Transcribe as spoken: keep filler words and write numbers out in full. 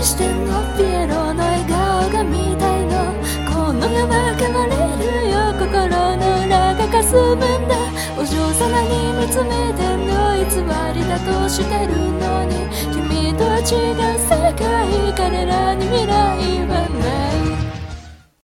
してんの？ピエロの笑顔が見たいの。この世は変われるよ、心の裏がかすむんだ。お嬢様に見つめてんの？偽りだとしてるのに君とは違う世界、彼らに未来は